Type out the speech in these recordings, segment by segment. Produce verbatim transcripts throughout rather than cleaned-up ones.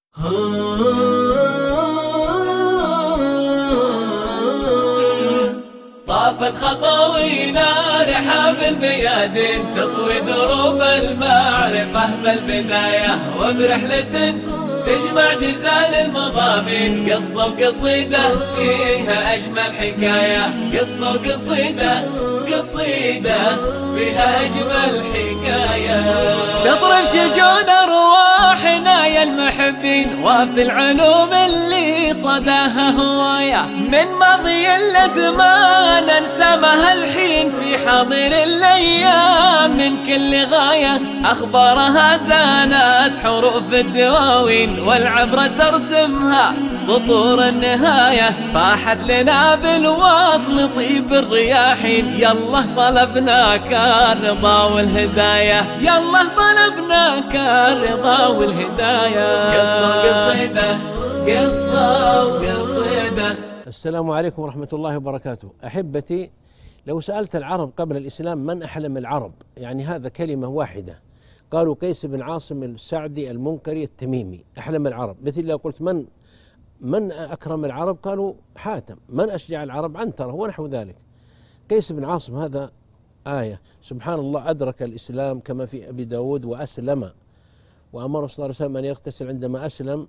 طافت خطوينا رحاب الميادين تطوي دروب المعرفة بالبداية، وبرحلة تجمع جزال المضامين، قصة وقصيدة فيها أجمل حكاية، قصة وقصيدة قصيدة فيها أجمل حكاية. تطرب شجون أرواحنا يا المحبين، وفي العلوم اللي صداها هواية، من ماضي الأزمان ننسمها الحين في حاضر الأيام، من كل غاية أخبارها زانت حروف الدواوين، والعبرة ترسمها سطور النهاية، فاحت لنا بالوصل طيب الرياحين، يلا طلبناك الرضا والهداية، يلا طلبناك الرضا والهداية. قصة وقصيدة قصة وقصيدة. السلام عليكم ورحمة الله وبركاته. أحبتي، لو سألت العرب قبل الإسلام من أحلم العرب، يعني هذا كلمة واحدة، قالوا قيس بن عاصم السعدي المنكري التميمي أحلم العرب. مثل لو قلت من من أكرم العرب، قالوا حاتم. من أشجع العرب، عنترة، ونحو ذلك. قيس بن عاصم هذا آية، سبحان الله، أدرك الإسلام كما في أبي داود وأسلم، وأمر صلى الله عليه وسلم أن يغتسل عندما أسلم.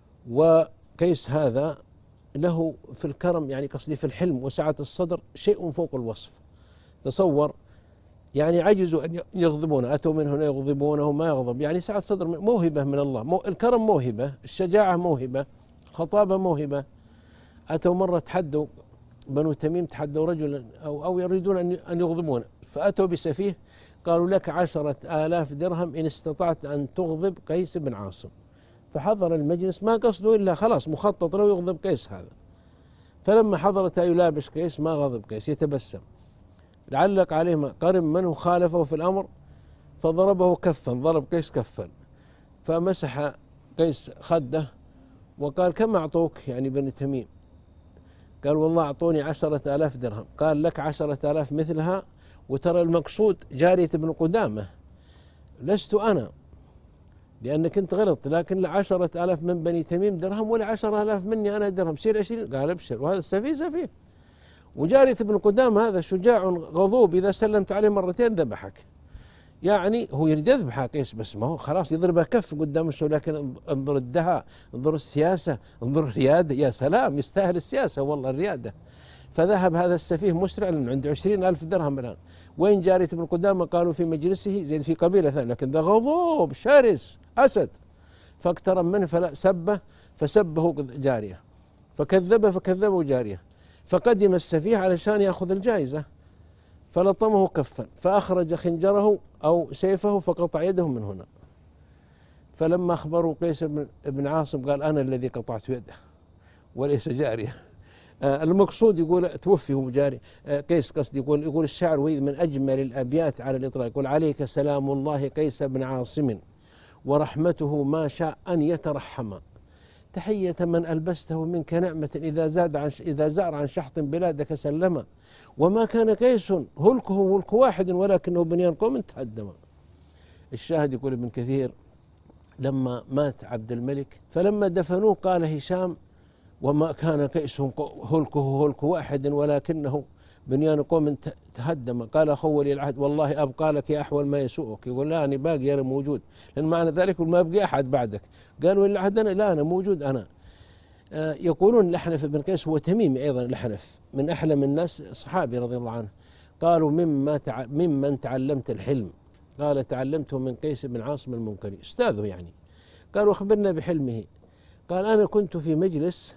وقيس هذا له في الكرم، يعني قصدي في الحلم وسعة الصدر، شيء فوق الوصف. تصور، يعني عجزوا أن يغضبونه، أتوا من هنا يغضبونه ما يغضب، يعني سعة صدر موهبة من الله. مو الكرم موهبة، الشجاعة موهبة، الخطابة موهبة. أتوا مرة تحدوا بنو تميم، تحدوا رجلا أو, أو يريدون أن يغضبونه، فأتوا بسفيه قالوا لك عشرة آلاف درهم إن استطعت أن تغضب قيس بن عاصم. فحضر المجلس، ما قصده إلا خلاص مخطط له يغضب قيس هذا. فلما حضرت يلابس قيس ما غضب قيس، يتبسم، لعلق عليه ما قرب منه خالفه في الأمر، فضربه كفا، ضرب قيس كفا، فمسح قيس خده وقال كم أعطوك يعني بني تميم؟ قال والله أعطوني عشرة آلاف درهم. قال لك عشرة آلاف مثلها، وترى المقصود جارية ابن قدامة، لست أنا لأنك أنت غلط، لكن عشرة آلاف من بني تميم درهم، ولا عشرة آلاف مني أنا درهم، سير عشرين. قال ابشر، وهذا سفيه سفيه. وجارية ابن قدامة هذا شجاع غضوب، إذا سلمت عليه مرتين ذبحك. يعني هو يريد يذبح قيس، بس ما هو خلاص يضربها كف قدام الشو. لكن انظر الدهاء، انظر السياسة، انظر الريادة، يا سلام، يستاهل السياسة والله الريادة. فذهب هذا السفيه مسرع، لأنه عنده عشرين ألف درهم الآن. وين جارية ابن قدامة؟ قالوا في مجلسه، زين في قبيلة ثانية، لكن ذا غضوب شرس أسد. فاقترب منه فسبه فسبه جارية، فكذبه فكذبه جارية. فقدم السفيه علشان يأخذ الجائزة، فلطمه كفا، فأخرج خنجره أو سيفه فقطع يده من هنا. فلما أخبروا قيس بن عاصم قال أنا الذي قطعت يده وليس جارية. آه المقصود يقول توفي هو جاري آه قيس، قصد يقول يقول الشعر، وهي من أجمل الأبيات على الإطلاق، يقول عليك سلام الله قيس بن عاصم، ورحمته ما شاء أن يترحم، تحية من ألبسته منك نعمة، إذا زاد عن إذا زار عن شحط بلادك سلم، وما كان قيس هلكه هلك واحد، ولكنه بنيان قوم تهدم. الشاهد يقول ابن كثير لما مات عبد الملك فلما دفنوه قال هشام وما كان قيس هلكه هلك واحد، ولكنه بنيان قوم تهدم. قال أخو ولي العهد والله أبقى لك يا أحول ما يسوءك. يقول لا أنا باقي، أنا موجود، لأن معنى ذلك ما أبقي أحد بعدك. قال ولي العهد أنا لا، أنا موجود أنا. آه يقولون الأحنف بن قيس هو تميمي أيضا، الأحنف من أحلم الناس، صحابي رضي الله عنه. قالوا مما تع... ممن تعلمت الحلم؟ قال تعلمته من قيس بن عاصم المنكري، أستاذه يعني. قالوا أخبرنا بحلمه. قال أنا كنت في مجلس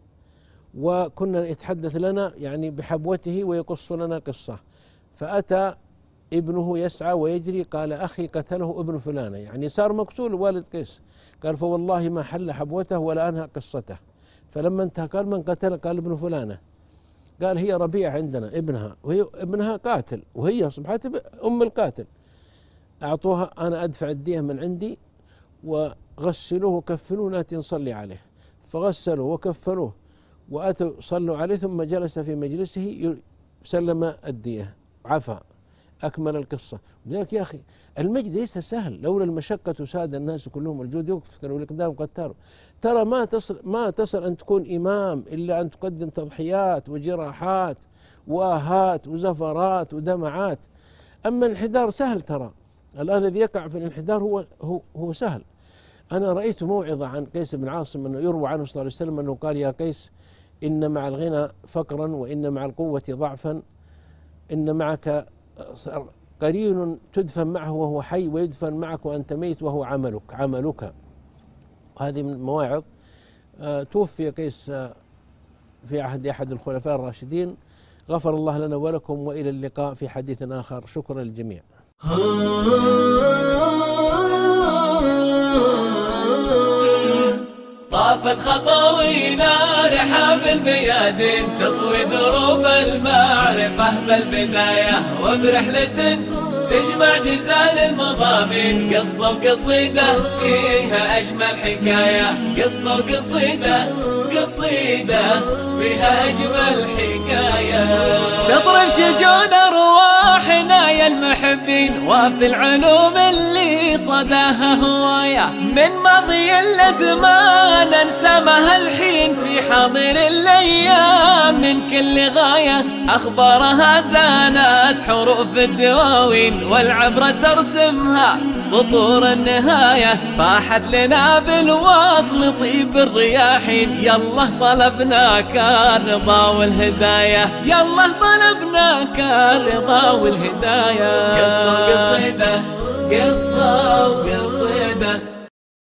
وكنا يتحدث لنا يعني بحبوته ويقص لنا قصة، فأتى ابنه يسعى ويجري، قال أخي قتله ابن فلانة، يعني صار مقتول والد قيس. قال فوالله ما حل حبوته ولا أنهى قصته. فلما انتهى قال من قتل؟ قال ابن فلانة. قال هي ربيع عندنا ابنها، وهي ابنها قاتل، وهي صبحت أم القاتل. أعطوها أنا أدفع الدية من عندي، وغسلوه وكفنوه ناتي نصلي عليه. فغسلوه وكفنوه وأتوا صلوا عليه، ثم جلس في مجلسه سلم الدية عفا. أكمل القصة. لذلك يا أخي المجد ليس سهل، لولا المشقة ساد الناس كلهم، الجود يكفك والإقدام قتال. ترى ما تصل ما تصل أن تكون إمام إلا أن تقدم تضحيات وجراحات وآهات وزفرات ودمعات. أما الانحدار سهل، ترى الآن الذي يقع في الانحدار هو هو هو سهل. أنا رأيت موعظة عن قيس بن عاصم أنه يروى عنه صلى الله عليه وسلم أنه قال: يا قيس، إن مع الغنى فقرا، وإن مع القوة ضعفا، إن معك قرين تدفن معه وهو حي، ويدفن معك وأنت ميت وهو عملك عملك. وهذه من المواعظ. آه توفي قيس آه في عهد أحد الخلفاء الراشدين. غفر الله لنا ولكم، وإلى اللقاء في حديث آخر. شكرا للجميع. طافت خطاوينا رحاب الميادين، تطوي دروب المعرفة بالبداية، وبرحلة تجمع جزال المضامين، قصة وقصيدة فيها أجمل حكاية، قصة وقصيدة قصيدة فيها أجمل حكاية، تطرب شجون أرواحنا يا المحبين، وفي العلوم اللي صداها هواية، من ماضي الأزمان انسمها الحين، في حاضر الأيام من كل غاية، أخبارها زانت حروف الدواوين، والعبرة ترسمها سطور النهاية، فاحت لنا بالوصل طيب الرياحين، يالله طلبناك الرضا والهداية، يالله طلبناك الرضا والهداية. قصة وقصيدة قصة وقصيدة